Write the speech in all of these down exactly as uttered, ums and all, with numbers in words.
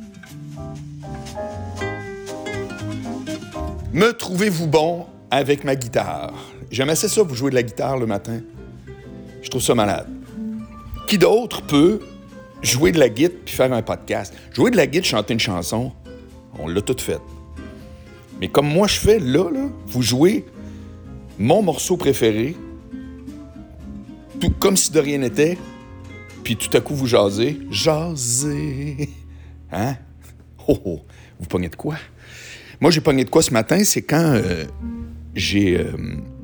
Me trouvez-vous bon avec ma guitare? J'aime assez ça, vous jouer de la guitare le matin. Je trouve ça malade. Qui d'autre peut jouer de la guitare puis faire un podcast? Jouer de la guitare, chanter une chanson, on l'a tout fait. Mais comme moi je fais là, là, vous jouez mon morceau préféré, tout comme si de rien n'était, puis tout à coup vous jasez. Jasez! Hein? Oh, oh! Vous pognez de quoi? Moi, j'ai pogné de quoi ce matin, c'est quand euh, j'ai... Euh,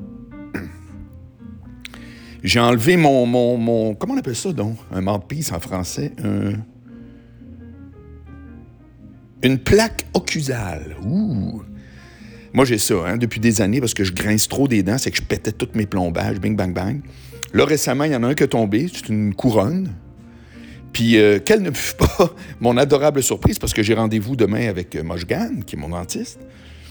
j'ai enlevé mon, mon, mon... Comment on appelle ça, donc? Un mouthpiece en français. Un, une plaque occlusale. Ouh! Moi, j'ai ça, hein, depuis des années, parce que je grince trop des dents, c'est que je pétais tous mes plombages, bing, bang, bang. Là, récemment, il y en a un qui est tombé, c'est une couronne. Puis, euh, quelle ne fut pas mon adorable surprise, parce que j'ai rendez-vous demain avec euh, Moshgan, qui est mon dentiste.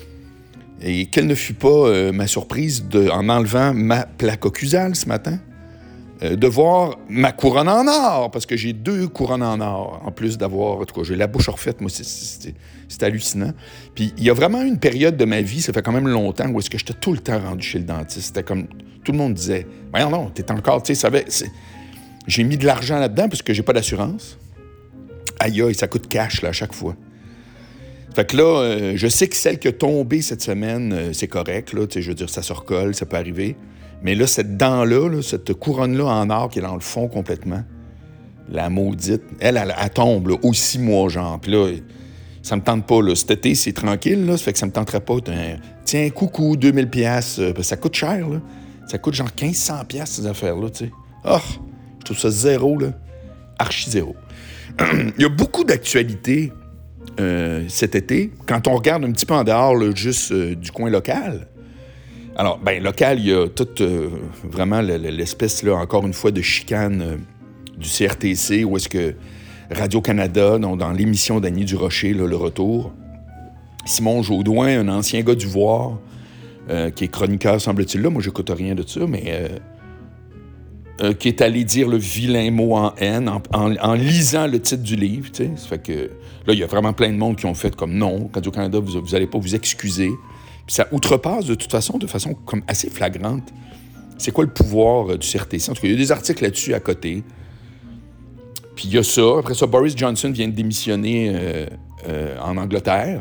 Et quelle ne fut pas euh, ma surprise de, en enlevant ma plaque occlusale ce matin, euh, de voir ma couronne en or, parce que j'ai deux couronnes en or, en plus d'avoir, en tout cas, j'ai la bouche refaite, moi, c'est, c'est, c'est hallucinant. Puis, il y a vraiment une période de ma vie, ça fait quand même longtemps, où est-ce que j'étais tout le temps rendu chez le dentiste. C'était comme, tout le monde disait, « Voyons non, t'es encore, tu sais, ça va... » J'ai mis de l'argent là-dedans parce que j'ai pas d'assurance. Aïe, aïe, ça coûte cash là, à chaque fois. Fait que là, euh, je sais que celle qui a tombé cette semaine, euh, c'est correct. Là, je veux dire, ça se recolle, ça peut arriver. Mais là, cette dent-là, là, cette couronne-là en or qui est dans le fond complètement, la maudite, elle, elle, elle tombe là, aux six mois, genre. Puis là, ça me tente pas. Là. Cet été, c'est tranquille. Là, ça fait que ça me tenterait pas. Un, tiens, coucou, deux mille dollars. Euh, ça coûte cher. Là. Ça coûte genre quinze cents dollars ces affaires-là. Tu sais. Oh! Je trouve ça zéro, là. Archi zéro. Il y a beaucoup d'actualités euh, cet été. Quand on regarde un petit peu en dehors, là, juste euh, du coin local. Alors, bien, local, il y a toute euh, vraiment l'espèce, là, encore une fois, de chicane euh, du C R T C, où est-ce que Radio-Canada, donc, dans l'émission d'Annie Durocher, là, Le Retour, Simon Jaudoin, un ancien gars du Voir, euh, qui est chroniqueur, semble-t-il, là. Moi, j'écoute rien de ça, mais... Euh, Euh, qui est allé dire le vilain mot en haine en, en, en lisant le titre du livre, tu sais. Ça fait que là, il y a vraiment plein de monde qui ont fait comme non, Radio-Canada, vous n'allez pas vous excuser. Puis ça outrepasse de toute façon, de façon comme assez flagrante. C'est quoi le pouvoir euh, du C R T C? En tout cas, il y a des articles là-dessus à côté. Puis il y a ça. Après ça, Boris Johnson vient de démissionner euh, euh, en Angleterre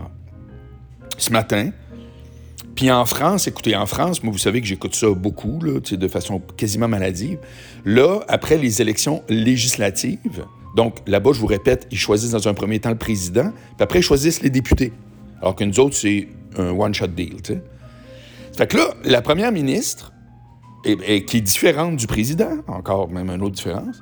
ce matin. Puis en France, écoutez, en France, moi, vous savez que j'écoute ça beaucoup, là, de façon quasiment maladive. Là, après les élections législatives, donc là-bas, je vous répète, ils choisissent dans un premier temps le président, puis après, ils choisissent les députés. Alors que nous autres, c'est un one-shot deal, tu sais. Fait que là, la première ministre, et, et, qui est différente du président, encore même une autre différence,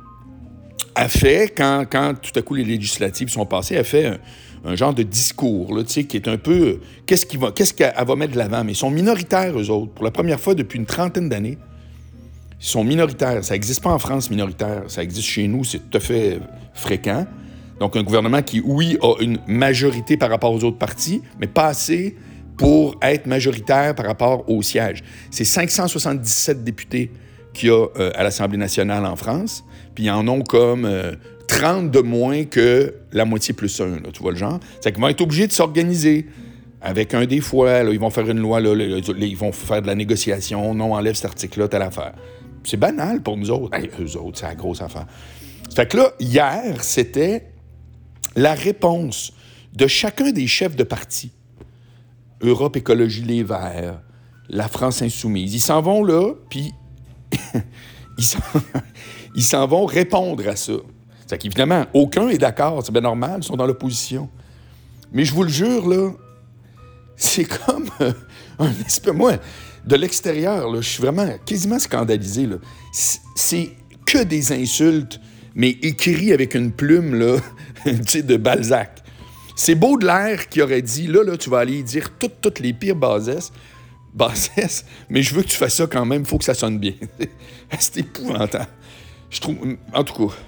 a fait, quand, quand tout à coup les législatives sont passées, a fait un, un genre de discours, là, tu sais, qui est un peu... Qu'est-ce, qu'il va, qu'est-ce qu'elle va mettre de l'avant? Mais ils sont minoritaires, eux autres. Pour la première fois depuis une trentaine d'années, ils sont minoritaires. Ça n'existe pas en France, minoritaire. Ça existe chez nous, c'est tout à fait fréquent. Donc, un gouvernement qui, oui, a une majorité par rapport aux autres partis, mais pas assez pour être majoritaire par rapport au siège. C'est cinq cent soixante-dix-sept députés qu'il y a euh, à l'Assemblée nationale en France, puis ils en ont comme euh, trente de moins que la moitié plus un, là, tu vois le genre? C'est qu'ils vont être obligés de s'organiser avec un des fois, là, ils vont faire une loi, là, là, là, ils vont faire de la négociation, non, enlève cet article-là, telle affaire. C'est banal pour nous autres. Hey, eux autres, c'est la grosse affaire. Fait que là, hier, c'était la réponse de chacun des chefs de parti. Europe Écologie Les Verts, la France Insoumise. Ils s'en vont là, puis ils, s'en... ils s'en vont répondre à ça. C'est qu'évidemment, aucun est d'accord, c'est bien normal, ils sont dans l'opposition. Mais je vous le jure, là, c'est comme euh, un espèce... Moi, de l'extérieur, là, je suis vraiment quasiment scandalisé, là. C'est que des insultes, mais écrits avec une plume, là, tu sais, de Balzac. C'est Baudelaire qui aurait dit, là, là, tu vas aller dire toutes, toutes les pires bassesses, bassesses, mais je veux que tu fasses ça quand même, il faut que ça sonne bien. C'est épouvantable. Je trouve... En tout cas...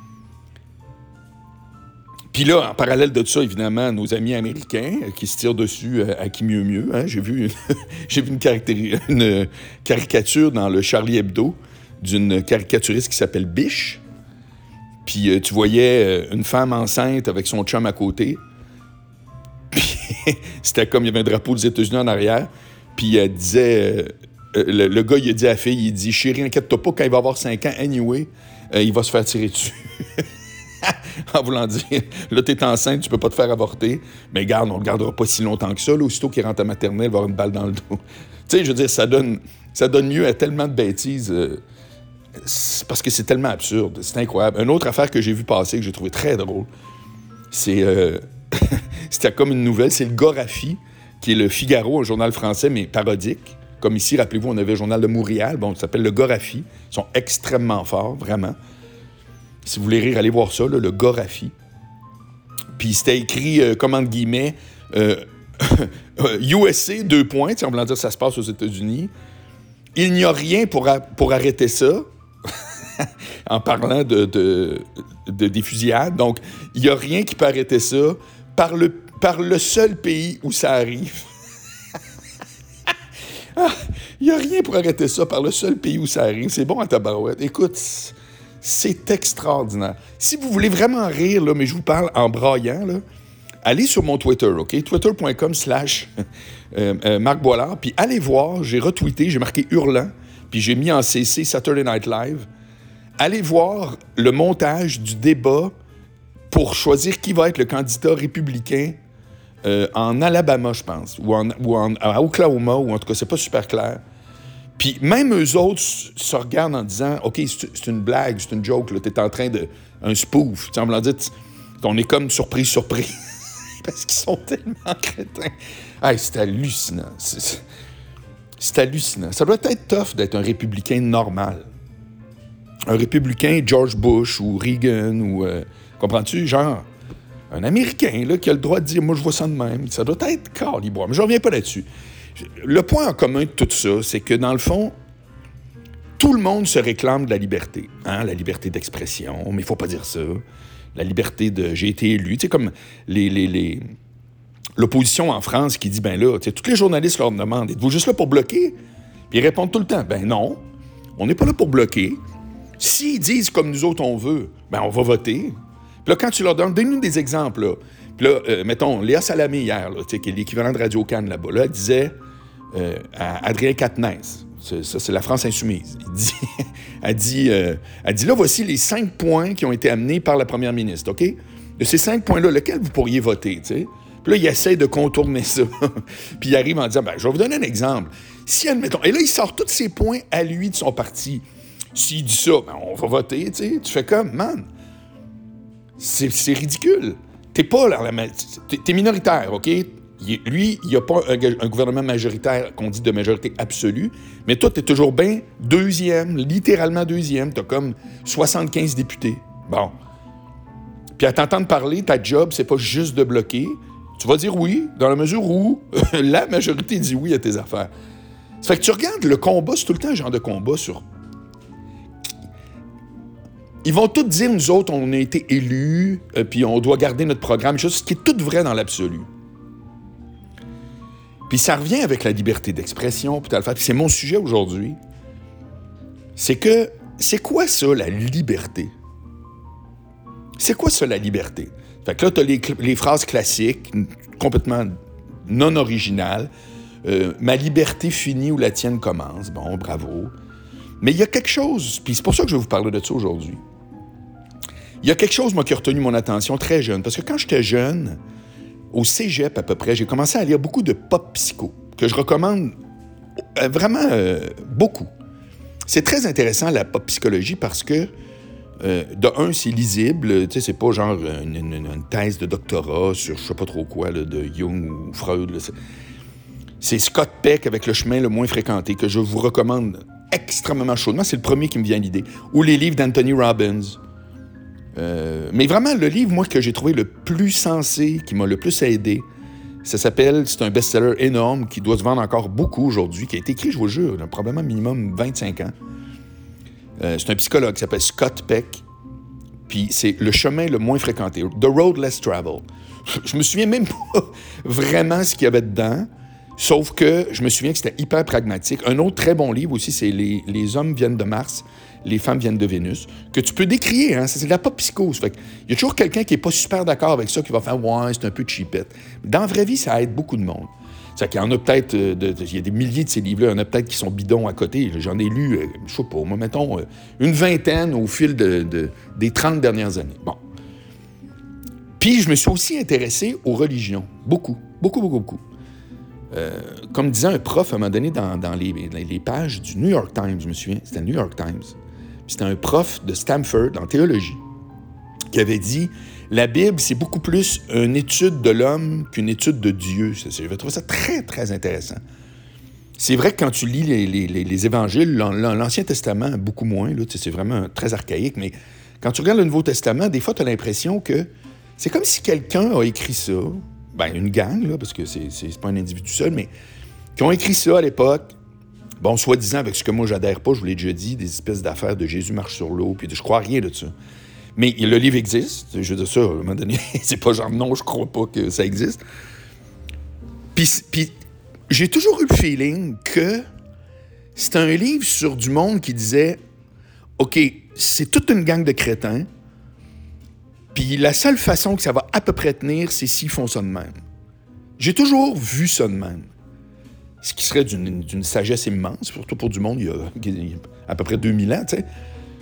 Puis là, en parallèle de ça, évidemment, nos amis américains euh, qui se tirent dessus euh, à qui mieux mieux. Hein? J'ai vu, une, j'ai vu une, caractéri- une caricature dans le Charlie Hebdo d'une caricaturiste qui s'appelle Biche. Puis euh, tu voyais euh, une femme enceinte avec son chum à côté. Puis c'était comme il y avait un drapeau des États-Unis en arrière. Puis elle disait... Euh, le, le gars, il a dit à la fille, il dit « Chérie, inquiète-toi pas, quand il va avoir cinq ans, anyway, euh, il va se faire tirer dessus. » En voulant dire, là, t'es enceinte, tu peux pas te faire avorter. Mais garde, on le gardera pas si longtemps que ça. Là, aussitôt qu'il rentre à maternelle, il va avoir une balle dans le dos. Tu sais, je veux dire, ça donne, ça donne lieu à tellement de bêtises. Euh, parce que c'est tellement absurde. C'est incroyable. Une autre affaire que j'ai vu passer, que j'ai trouvé très drôle, c'est... Euh, c'était comme une nouvelle, c'est le Gorafi, qui est le Figaro, un journal français, mais parodique. Comme ici, rappelez-vous, on avait le journal de Montréal. Bon, ça s'appelle le Gorafi. Ils sont extrêmement forts, vraiment. Si vous voulez rire, allez voir ça, là, le Gorafi. Puis c'était écrit, euh, comme entre guillemets, euh, U S A, deux points, en voulant dire ça se passe aux États-Unis. Il n'y a rien pour, a- pour arrêter ça, en parlant de, de, de, des fusillades. Donc, il n'y a rien qui peut arrêter ça par le, par le seul pays où ça arrive. Ah, il n'y a rien pour arrêter ça par le seul pays où ça arrive. C'est bon à tabarouette. Écoute, c'est extraordinaire. Si vous voulez vraiment rire, là, mais je vous parle en braillant, là, allez sur mon Twitter, OK? Twitter.com slash Marc Boilard, puis allez voir, j'ai retweeté, j'ai marqué hurlant, puis j'ai mis en C C Saturday Night Live. Allez voir le montage du débat pour choisir qui va être le candidat républicain euh, en Alabama, je pense, ou, en, ou en, à Oklahoma, ou en tout cas, c'est pas super clair. Puis même eux autres se regardent en disant « OK, c'est, c'est une blague, c'est une joke, là, t'es en train de... un spoof. » Tu sais, en voulant dire, on est comme surpris, surpris. Parce qu'ils sont tellement crétins. Hey, c'est hallucinant. C'est, c'est, c'est hallucinant. Ça doit être tough d'être un républicain normal. Un républicain George Bush ou Reagan ou... Euh, comprends-tu? Genre, un Américain là, qui a le droit de dire « Moi, je vois ça de même. » Ça doit être calibre. Mais je reviens pas là-dessus. Le point en commun de tout ça, c'est que, dans le fond, tout le monde se réclame de la liberté. Hein? La liberté d'expression, mais il faut pas dire ça. La liberté de « j'ai été élu ». Tu sais, comme les, les, les... l'opposition en France qui dit « Ben là, tu sais, tous les journalistes leur demandent « Êtes-vous juste là pour bloquer? » Puis ils répondent tout le temps « Ben non, on n'est pas là pour bloquer. S'ils disent comme nous autres on veut, ben on va voter. » Puis là, quand tu leur donnes, donne-nous des exemples, là. Puis là, euh, mettons, Léa Salamé hier, là, qui est l'équivalent de Radio-Can là-bas, là, elle disait euh, à Adrien Quatennens, c'est, ça c'est la France insoumise, il dit, elle, dit, euh, elle dit, là, voici les cinq points qui ont été amenés par la première ministre, OK? De ces cinq points-là, lequel vous pourriez voter, tu sais? Puis là, il essaie de contourner ça. Puis il arrive en disant, ben, je vais vous donner un exemple. Si, admettons, et là, il sort tous ces points à lui de son parti. S'il dit ça, ben, on va voter, tu sais? Tu fais comme, man, c'est, c'est ridicule. T'es pas là, t'es, t'es minoritaire, OK? Il, lui, il n'y a pas un, un gouvernement majoritaire qu'on dit de majorité absolue, mais toi, t'es toujours bien deuxième, littéralement deuxième. T'as comme soixante-quinze députés. Bon. Puis à t'entendre parler, ta job, c'est pas juste de bloquer. Tu vas dire oui, dans la mesure où la majorité dit oui à tes affaires. Ça fait que tu regardes le combat, c'est tout le temps un genre de combat sur... Ils vont tous dire, nous autres, on a été élus, euh, puis on doit garder notre programme, chose qui est tout vrai dans l'absolu. Puis ça revient avec la liberté d'expression, puis c'est mon sujet aujourd'hui. C'est que, c'est quoi ça, la liberté? C'est quoi ça, la liberté? Fait que là, t'as les, les phrases classiques, complètement non originales. Euh, ma liberté finit où la tienne commence. Bon, bravo. Mais il y a quelque chose, puis c'est pour ça que je vais vous parler de ça aujourd'hui. Il y a quelque chose, moi, qui a retenu mon attention très jeune. Parce que quand j'étais jeune, au cégep à peu près, j'ai commencé à lire beaucoup de pop psycho, que je recommande euh, vraiment euh, beaucoup. C'est très intéressant, la pop psychologie, parce que, euh, de un, c'est lisible. Tu sais, c'est pas genre une, une, une thèse de doctorat sur je sais pas trop quoi, là, de Jung ou Freud. Là. C'est, c'est Scott Peck avec Le chemin le moins fréquenté, que je vous recommande extrêmement chaudement. C'est le premier qui me vient à l'idée. Ou les livres d'Anthony Robbins. Euh, mais vraiment, le livre, moi, que j'ai trouvé le plus sensé, qui m'a le plus aidé, ça s'appelle, c'est un best-seller énorme qui doit se vendre encore beaucoup aujourd'hui, qui a été écrit, je vous jure, là, probablement minimum vingt-cinq ans. Euh, c'est un psychologue qui s'appelle Scott Peck, puis c'est Le chemin le moins fréquenté, The Road Less Traveled. Je me souviens même pas vraiment ce qu'il y avait dedans, sauf que je me souviens que c'était hyper pragmatique. Un autre très bon livre aussi, c'est Les, Les hommes viennent de Mars, Les femmes viennent de Vénus, que tu peux décrier, hein, c'est de la pop psychose. Fait il y a toujours quelqu'un qui n'est pas super d'accord avec ça, qui va faire « ouais, c'est un peu cheapette ». Dans la vraie vie, ça aide beaucoup de monde. C'est qu'il y en a peut-être, euh, de, de, il y a des milliers de ces livres-là, il y en a peut-être qui sont bidons à côté. J'en ai lu, euh, je sais pas, moi, mettons, euh, une vingtaine au fil de, de, des trente dernières années. Bon. Puis, je me suis aussi intéressé aux religions. Beaucoup, beaucoup, beaucoup, beaucoup. Euh, comme disait un prof, à un moment donné, dans, dans les, les pages du New York Times, je me souviens, c'était le New York Times. C'était un prof de Stanford, en théologie, qui avait dit « La Bible, c'est beaucoup plus une étude de l'homme qu'une étude de Dieu. » J'ai trouvé ça très, très intéressant. C'est vrai que quand tu lis les, les, les, les évangiles, l'Ancien Testament, beaucoup moins, là, c'est vraiment très archaïque, mais quand tu regardes le Nouveau Testament, des fois, tu as l'impression que c'est comme si quelqu'un a écrit ça, ben une gang, là, parce que c'est, c'est pas un individu seul, mais qui ont écrit ça à l'époque, bon, soi-disant, avec ce que moi, j'adhère pas, je vous l'ai déjà dit, des espèces d'affaires de Jésus marche sur l'eau, puis de, je crois rien de ça. Mais le livre existe, je veux dire ça, à un moment donné, c'est pas genre, non, je crois pas que ça existe. Puis, puis j'ai toujours eu le feeling que c'était un livre sur du monde qui disait, OK, c'est toute une gang de crétins, puis la seule façon que ça va à peu près tenir, c'est s'ils font ça de même. J'ai toujours vu ça de même. Ce qui serait d'une, d'une sagesse immense, surtout pour du monde il y a, il y a à peu près deux mille ans, tu sais.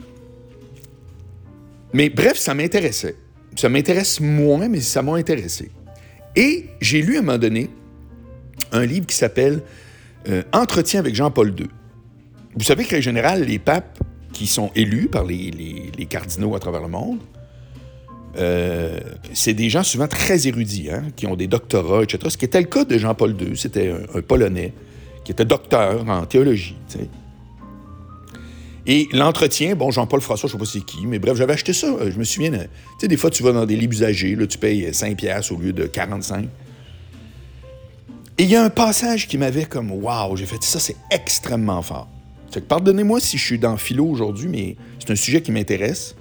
Mais bref, ça m'intéressait. Ça m'intéresse moins, mais ça m'a intéressé. Et j'ai lu à un moment donné un livre qui s'appelle euh, « Entretien avec Jean-Paul deux ». Vous savez qu'en général, les papes qui sont élus par les, les, les cardinaux à travers le monde, euh, c'est des gens souvent très érudits, hein, qui ont des doctorats, et cetera. Ce qui était le cas de Jean-Paul deux, c'était un, un Polonais qui était docteur en théologie, tu sais. Et l'entretien, bon, Jean-Paul François, je ne sais pas c'est qui, mais bref, j'avais acheté ça. Je me souviens, tu sais, des fois, tu vas dans des livres usagés, là, tu payes cinq piastres au lieu de quarante-cinq. Et il y a un passage qui m'avait comme, waouh, j'ai fait ça, c'est extrêmement fort. Fait que pardonnez-moi si je suis dans philo aujourd'hui, mais c'est un sujet qui m'intéresse.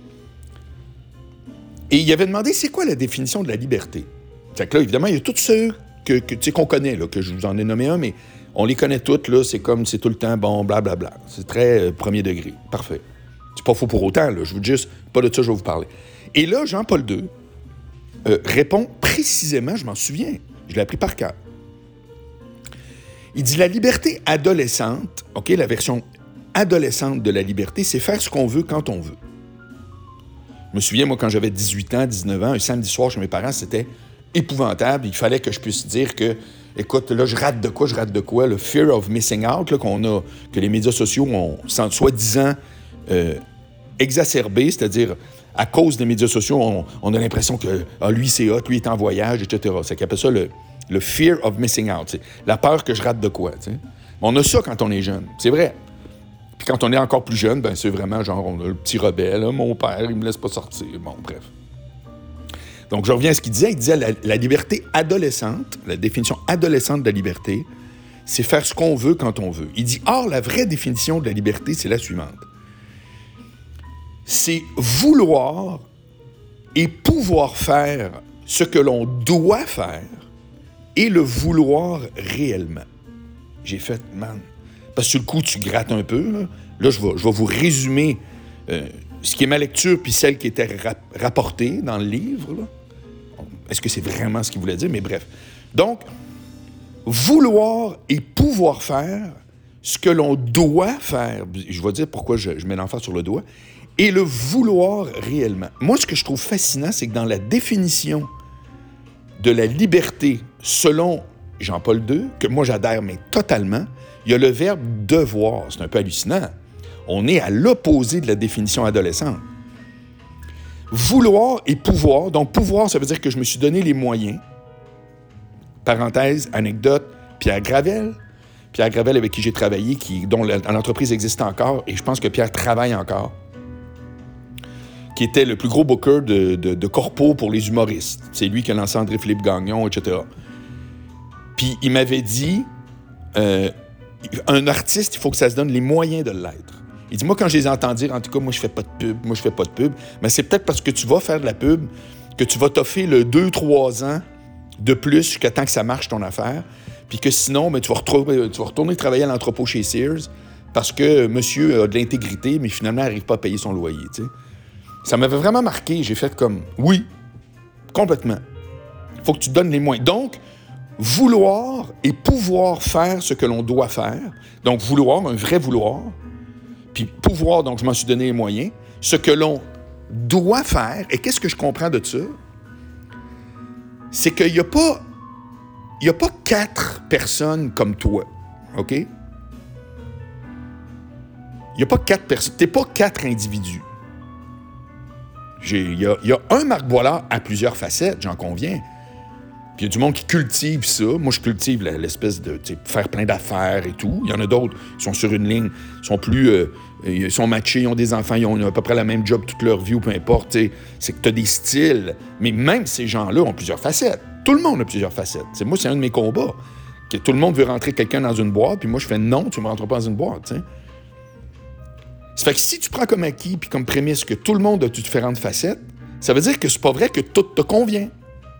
Et il avait demandé, c'est quoi la définition de la liberté? Fait que là, évidemment, il y a tous ceux que, que, tu sais, qu'on connaît, là, que je vous en ai nommé un, mais on les connaît toutes, là, c'est comme, c'est tout le temps, bon, blablabla. C'est très euh, premier degré. Parfait. C'est pas faux pour autant, là. Je vous dis juste, pas de ça, je vais vous parler. Et là, Jean-Paul deux euh, répond précisément, je m'en souviens, je l'ai appris par cœur. Il dit, la liberté adolescente, OK, la version adolescente de la liberté, c'est faire ce qu'on veut quand on veut. Je me souviens, moi, quand j'avais dix-huit ans, dix-neuf ans, un samedi soir chez mes parents, c'était épouvantable. Il fallait que je puisse dire que, écoute, là, je rate de quoi, je rate de quoi, le fear of missing out, là, qu'on a, que les médias sociaux ont, soi-disant, euh, exacerbé, c'est-à-dire, à cause des médias sociaux, on, on a l'impression que, ah, lui, c'est hot, lui, est en voyage, et cetera. C'est qu'on appelle ça le, le fear of missing out, c'est la peur que je rate de quoi, tu sais. On a ça quand on est jeune, c'est vrai. Puis quand on est encore plus jeune, ben c'est vraiment genre, on a le petit rebelle, là, mon père, il me laisse pas sortir, bon, bref. Donc, je reviens à ce qu'il disait. Il disait la, la liberté adolescente, la définition adolescente de la liberté, c'est faire ce qu'on veut quand on veut. Il dit, or, la vraie définition de la liberté, c'est la suivante. C'est vouloir et pouvoir faire ce que l'on doit faire et le vouloir réellement. J'ai fait, man, parce que sur le coup, tu grattes un peu. Là, là je, vais, je vais vous résumer euh, ce qui est ma lecture puis celle qui était rap- rapportée dans le livre. Là. Est-ce que c'est vraiment ce qu'il voulait dire? Mais bref. Donc, vouloir et pouvoir faire ce que l'on doit faire, je vais dire pourquoi je, je mets l'emphase sur le doigt, et le vouloir réellement. Moi, ce que je trouve fascinant, c'est que dans la définition de la liberté selon Jean-Paul deux, que moi j'adhère, mais totalement, il y a le verbe « devoir ». C'est un peu hallucinant. On est à l'opposé de la définition adolescente. Vouloir et pouvoir. Donc, pouvoir, ça veut dire que je me suis donné les moyens. Parenthèse, anecdote, Pierre Gravel. Pierre Gravel, avec qui j'ai travaillé, qui, dont l'entreprise existe encore, et je pense que Pierre travaille encore, qui était le plus gros booker de, de, de corpo pour les humoristes. C'est lui qui a lancé André-Philippe Gagnon, et cetera. Puis, il m'avait dit, euh, un artiste, il faut que ça se donne les moyens de l'être. Il dit, moi, quand je les entends dire, en tout cas, moi, je fais pas de pub, moi, je fais pas de pub, mais c'est peut-être parce que tu vas faire de la pub, que tu vas t'offrir le deux trois ans de plus jusqu'à temps que ça marche ton affaire, puis que sinon, ben, tu, vas retrouver, tu vas retourner travailler à l'entrepôt chez Sears parce que monsieur a de l'intégrité, mais finalement, il n'arrive pas à payer son loyer, tu sais. Ça m'avait vraiment marqué. J'ai fait comme, oui, complètement. Il faut que tu te donnes les moyens. Donc, vouloir et pouvoir faire ce que l'on doit faire, donc vouloir, un vrai vouloir, puis pouvoir, donc je m'en suis donné les moyens, ce que l'on doit faire, et qu'est-ce que je comprends de ça? C'est qu'il n'y a pas, il n'y a pas quatre personnes comme toi, OK? Il n'y a pas quatre personnes, tu n'es pas quatre individus. Il y a, y a un Marc Boilard à plusieurs facettes, j'en conviens. Puis il y a du monde qui cultive ça. Moi, je cultive l'espèce de faire plein d'affaires et tout. Il y en a d'autres qui sont sur une ligne, sont plus... Euh, ils sont matchés, ils ont des enfants, ils ont à peu près la même job toute leur vie ou peu importe. T'sais. C'est que tu as des styles. Mais même ces gens-là ont plusieurs facettes. Tout le monde a plusieurs facettes. T'sais, moi, c'est un de mes combats. Que tout le monde veut rentrer quelqu'un dans une boîte, puis moi, je fais non, tu ne me rentres pas dans une boîte. T'sais. Ça fait que si tu prends comme acquis puis comme prémisse que tout le monde a différentes facettes, ça veut dire que c'est pas vrai que tout te convient.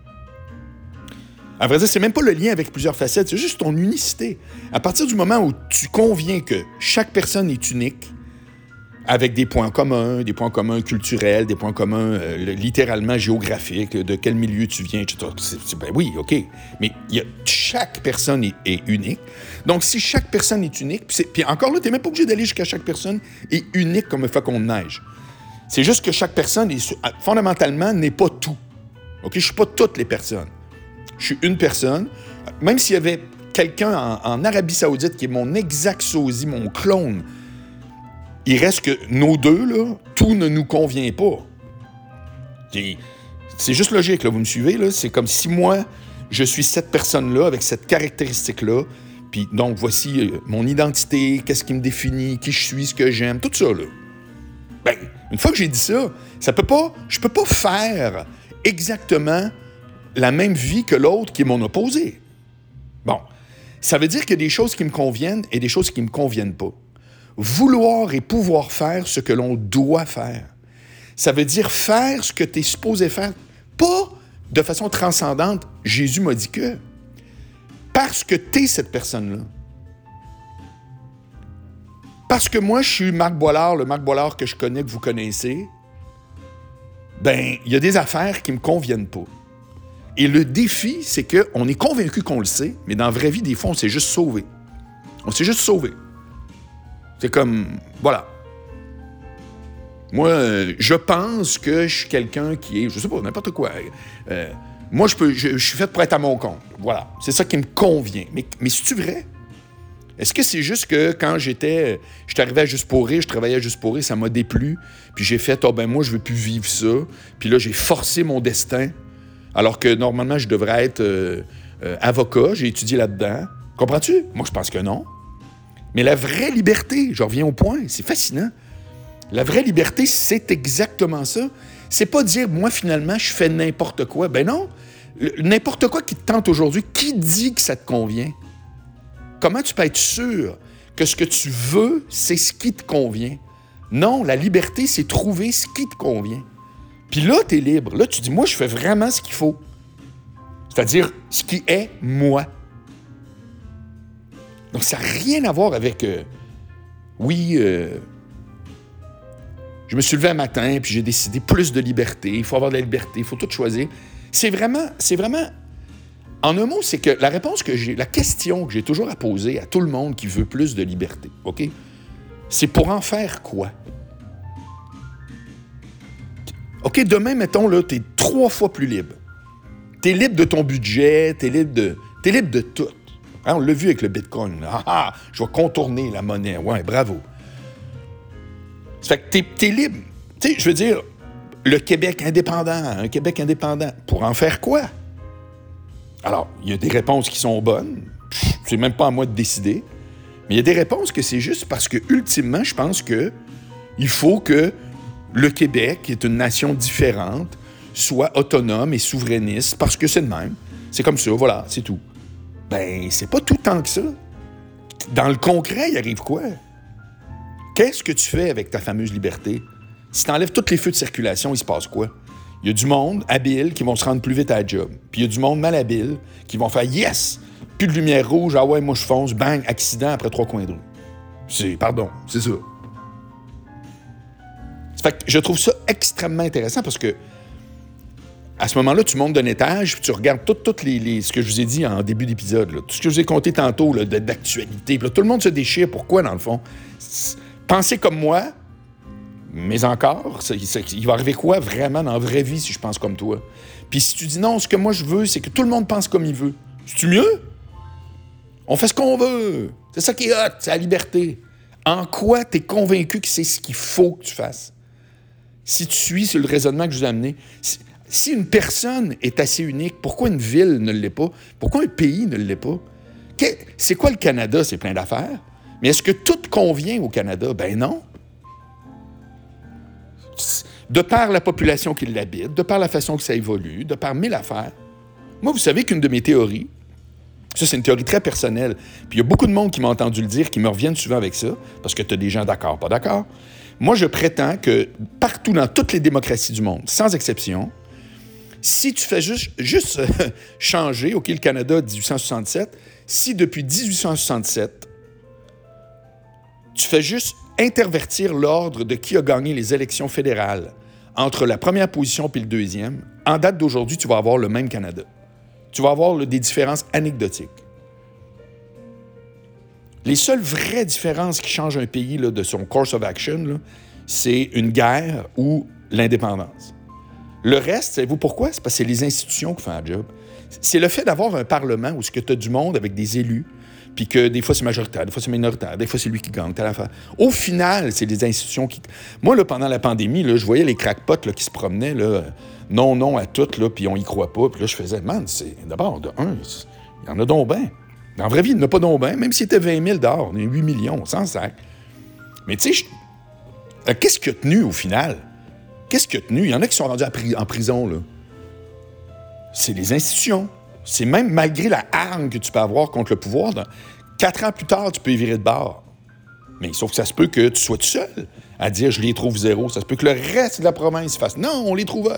À vrai dire, c'est même pas le lien avec plusieurs facettes, c'est juste ton unicité. À partir du moment où tu conviens que chaque personne est unique, avec des points communs, des points communs culturels, des points communs euh, littéralement géographiques, de quel milieu tu viens, et cetera. C'est, c'est, ben oui, OK. Mais y a, chaque personne est, est unique. Donc, si chaque personne est unique, puis, puis encore là, tu n'es même pas obligé d'aller jusqu'à chaque personne est unique comme un flocon de neige. C'est juste que chaque personne, est, fondamentalement, n'est pas tout. OK? Je ne suis pas toutes les personnes. Je suis une personne. Même s'il y avait quelqu'un en, en Arabie Saoudite qui est mon exact sosie, mon clone, il reste que nos deux, là, tout ne nous convient pas. Et c'est juste logique, là, vous me suivez? Là? C'est comme si moi, je suis cette personne-là, avec cette caractéristique-là, puis donc voici euh, mon identité, qu'est-ce qui me définit, qui je suis, ce que j'aime, tout ça. Là. Ben, une fois que j'ai dit ça, ça peut pas, je peux pas faire exactement la même vie que l'autre qui est mon opposé. Bon, ça veut dire qu'il y a des choses qui me conviennent et des choses qui me conviennent pas. Vouloir et pouvoir faire ce que l'on doit faire. Ça veut dire faire ce que tu es supposé faire, pas de façon transcendante. Jésus m'a dit que. Parce que tu es cette personne-là. Parce que moi, je suis Marc Boilard, le Marc Boilard que je connais, que vous connaissez, ben, il y a des affaires qui ne me conviennent pas. Et le défi, c'est qu'on est convaincu qu'on le sait, mais dans la vraie vie, des fois, on s'est juste sauvé. On s'est juste sauvé. C'est comme, voilà. Moi, euh, je pense que je suis quelqu'un qui est, je sais pas, n'importe quoi. Euh, moi, je peux, je, je suis fait pour être à mon compte. Voilà. C'est ça qui me convient. Mais, mais c'est-tu vrai? Est-ce que c'est juste que quand j'étais, je suis arrivé à Juste pour rire, je travaillais à Juste pour rire, ça m'a déplu, puis j'ai fait, ah oh, ben moi, je veux plus vivre ça. Puis là, j'ai forcé mon destin, alors que normalement, je devrais être euh, euh, avocat, j'ai étudié là-dedans. Comprends-tu? Moi, je pense que non. Mais la vraie liberté, je reviens au point, c'est fascinant. La vraie liberté, c'est exactement ça. C'est pas dire, moi, finalement, je fais n'importe quoi. Ben non. N'importe quoi qui te tente aujourd'hui, qui dit que ça te convient? Comment tu peux être sûr que ce que tu veux, c'est ce qui te convient? Non, la liberté, c'est trouver ce qui te convient. Puis là, tu es libre. Là, tu dis, moi, je fais vraiment ce qu'il faut. C'est-à-dire ce qui est moi. Donc, ça n'a rien à voir avec, euh, oui, euh, je me suis levé un matin, puis j'ai décidé plus de liberté, il faut avoir de la liberté, il faut tout choisir. C'est vraiment, c'est vraiment, en un mot, c'est que la réponse que j'ai, la question que j'ai toujours à poser à tout le monde qui veut plus de liberté, OK? C'est pour en faire quoi? OK, demain, mettons, là, t'es trois fois plus libre. T'es libre de ton budget, t'es libre de, t'es libre de tout. Hein, on l'a vu avec le Bitcoin. Ah, ah, je vais contourner la monnaie. Ouais, bravo. Ça fait que t'es, t'es libre. Tu sais, je veux dire, le Québec indépendant, un Québec indépendant, pour en faire quoi? Alors, il y a des réponses qui sont bonnes. C'est même pas à moi de décider. Mais il y a des réponses que c'est juste parce que, ultimement, je pense que il faut que le Québec, qui est une nation différente, soit autonome et souverainiste, parce que c'est de même. C'est comme ça, voilà, c'est tout. Ben, c'est pas tout tant que ça. Dans le concret, il arrive quoi? Qu'est-ce que tu fais avec ta fameuse liberté? Si tu enlèves tous les feux de circulation, il se passe quoi? Il y a du monde habile qui vont se rendre plus vite à la job. Puis il y a du monde mal habile qui vont faire « Yes! Plus de lumière rouge, ah ouais, moi je fonce, bang, accident après trois coins de rue. » C'est, pardon, c'est ça. Ça fait que je trouve ça extrêmement intéressant parce que à ce moment-là, tu montes d'un étage puis tu regardes tout, tout les, les, ce que je vous ai dit en début d'épisode, là, tout ce que je vous ai conté tantôt là, de, d'actualité. Là, tout le monde se déchire. Pourquoi, dans le fond? Pensez comme moi, mais encore, ça, ça, il va arriver quoi vraiment dans la vraie vie si je pense comme toi? Puis si tu dis non, ce que moi je veux, c'est que tout le monde pense comme il veut. C'est-tu mieux? On fait ce qu'on veut. C'est ça qui est hot, c'est la liberté. En quoi tu es convaincu que c'est ce qu'il faut que tu fasses? Si tu suis sur le raisonnement que je vous ai amené, si, si une personne est assez unique, pourquoi une ville ne l'est pas? Pourquoi un pays ne l'est pas? Que, c'est quoi le Canada? C'est plein d'affaires. Mais est-ce que tout convient au Canada? Ben non. De par la population qui l'habite, de par la façon que ça évolue, de par mille affaires. Moi, vous savez qu'une de mes théories, ça, c'est une théorie très personnelle, puis il y a beaucoup de monde qui m'a entendu le dire, qui me reviennent souvent avec ça, parce que tu as des gens d'accord, pas d'accord. Moi, je prétends que partout dans toutes les démocraties du monde, sans exception, si tu fais juste, juste euh, changer, OK, le Canada, dix-huit cent soixante-sept, si depuis dix-huit cent soixante-sept, tu fais juste intervertir l'ordre de qui a gagné les élections fédérales entre la première position et le deuxième, en date d'aujourd'hui, tu vas avoir le même Canada. Tu vas avoir là, des différences anecdotiques. Les seules vraies différences qui changent un pays là, de son course of action, là, c'est une guerre ou l'indépendance. Le reste, savez-vous pourquoi? C'est parce que c'est les institutions qui font un job. C'est le fait d'avoir un parlement où tu as du monde avec des élus, puis que des fois, c'est majoritaire, des fois, c'est minoritaire, des fois, c'est lui qui gagne, telle affaire. Au final, c'est les institutions qui... Moi, là, pendant la pandémie, là, je voyais les crackpots là, qui se promenaient, là, non, non à tout, là, puis on y croit pas. Puis là, je faisais, man, c'est... D'abord, de un, il y en a donc bien. Dans la vraie vie, il n'y en a pas donc bien. Même si c'était vingt mille dehors, on est huit millions, sans sac. Mais tu sais, je... qu'est-ce qui a tenu, au final? Qu'est-ce qui a tenu? Il y en a qui sont rendus pri- en prison, là. C'est les institutions. C'est même malgré la hargne que tu peux avoir contre le pouvoir, dans... quatre ans plus tard, tu peux y virer de bord. Mais sauf que ça se peut que tu sois tout seul à dire « je les trouve zéro ». Ça se peut que le reste de la province fasse « non, on les trouve hot ».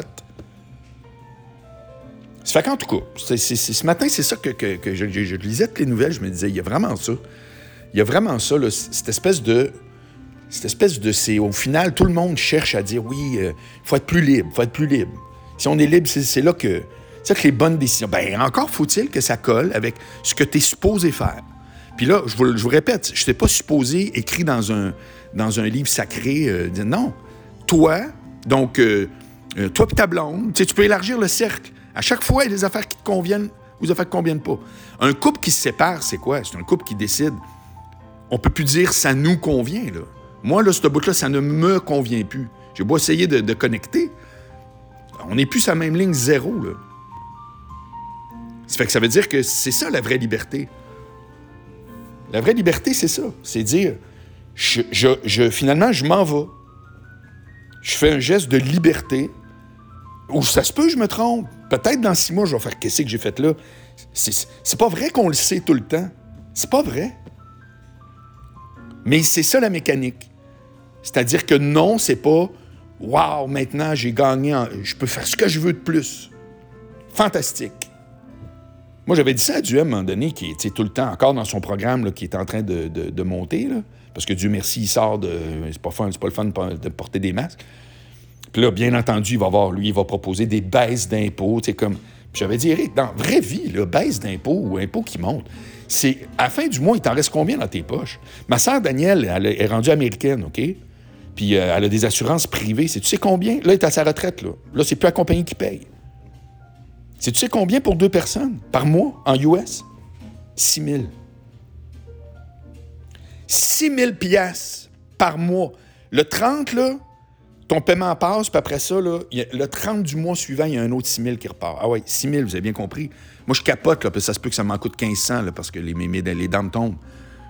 Ça fait qu'en tout cas, c'est, c'est, c'est, ce matin, c'est ça que, que, que je, je, je lisais toutes les nouvelles, je me disais, il y a vraiment ça. Il y a vraiment ça, là, cette espèce de... Cette espèce de... C'est, au final, tout le monde cherche à dire « oui, il euh, faut être plus libre, il faut être plus libre ». Si on est libre, c'est, c'est là que... C'est là que les bonnes décisions... Ben encore faut-il que ça colle avec ce que tu es supposé faire. Puis là, je vous, je vous répète, je ne t'ai pas supposé écrit dans un, dans un livre sacré, euh, dire non. Toi, donc, euh, euh, toi et ta blonde, tu sais, tu peux élargir le cercle. À chaque fois, il y a des affaires qui te conviennent ou des affaires qui ne conviennent pas. Un couple qui se sépare, c'est quoi? C'est un couple qui décide. On ne peut plus dire « ça nous convient », là. Moi, là, ce bout-là, ça ne me convient plus. J'ai beau essayer de, de connecter. On n'est plus sur la même ligne zéro, là. Ça fait que ça veut dire que c'est ça, la vraie liberté. La vraie liberté, c'est ça. C'est dire, je, je, je, finalement, je m'en vais. Je fais un geste de liberté. Ou ça se peut, je me trompe. Peut-être dans six mois, je vais faire « qu'est-ce que j'ai fait là? » C'est, c'est pas vrai qu'on le sait tout le temps. C'est pas vrai. Mais c'est ça la mécanique. C'est-à-dire que non, c'est pas « wow, maintenant, j'ai gagné, en... je peux faire ce que je veux de plus. » Fantastique. Moi, j'avais dit ça à Dieu à un moment donné, qui est tout le temps encore dans son programme, là, qui est en train de, de, de monter, là, parce que Dieu merci, il sort de... C'est pas fun, c'est pas le fun de porter des masques. Puis là, bien entendu, il va voir, lui, il va proposer des baisses d'impôts, tu sais, comme... Puis j'avais dit, Éric, dans la vraie vie, là, baisse d'impôts ou impôts qui montent, c'est... À la fin du mois, il t'en reste combien dans tes poches? Ma sœur Danielle, elle est rendue américaine, OK? Puis euh, elle a des assurances privées. C'est tu sais combien? Là, elle est à sa retraite, là. Là, c'est plus la compagnie qui paye. C'est tu sais combien pour deux personnes par mois en U S? six mille. six mille piastres par mois. Le trente, là, ton paiement passe, puis après ça, là, y a, le trente du mois suivant, il y a un autre six mille qui repart. Ah ouais, six mille, vous avez bien compris. Moi, je capote, là, puis ça se peut que ça m'en coûte quinze cents, là, parce que les, mes, les dents me tombent.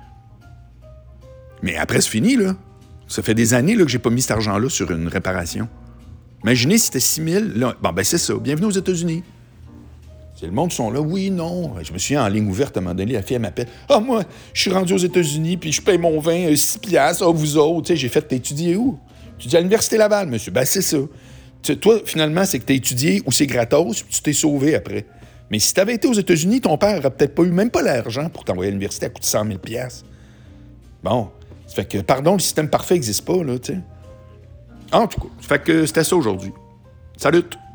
Mais après, c'est fini, là. Ça fait des années là, que j'ai pas mis cet argent-là sur une réparation. Imaginez si c'était six mille. Là, bon, ben c'est ça. Bienvenue aux États-Unis. C'est le monde sont là. Oui, non. Je me suis en ligne ouverte à un moment donné. La fille, elle m'appelle. Ah, oh, moi, je suis rendu aux États-Unis, puis je paye mon vin euh, six piastres. Ah, oh, vous autres. Tu sais, j'ai fait, t'as étudié où? Tu dis à l'Université Laval, monsieur. Ben, c'est ça. Tu sais, toi, finalement, c'est que t'as étudié ou c'est gratos, puis tu t'es sauvé après. Mais si t'avais été aux États-Unis, ton père n'aurait peut-être pas eu même pas l'argent pour t'envoyer à l'université à coût de cent mille piastres. Bon. Ça fait que, pardon, le système parfait n'existe pas, là, tu sais. En tout cas, ça fait que c'était ça aujourd'hui. Salut!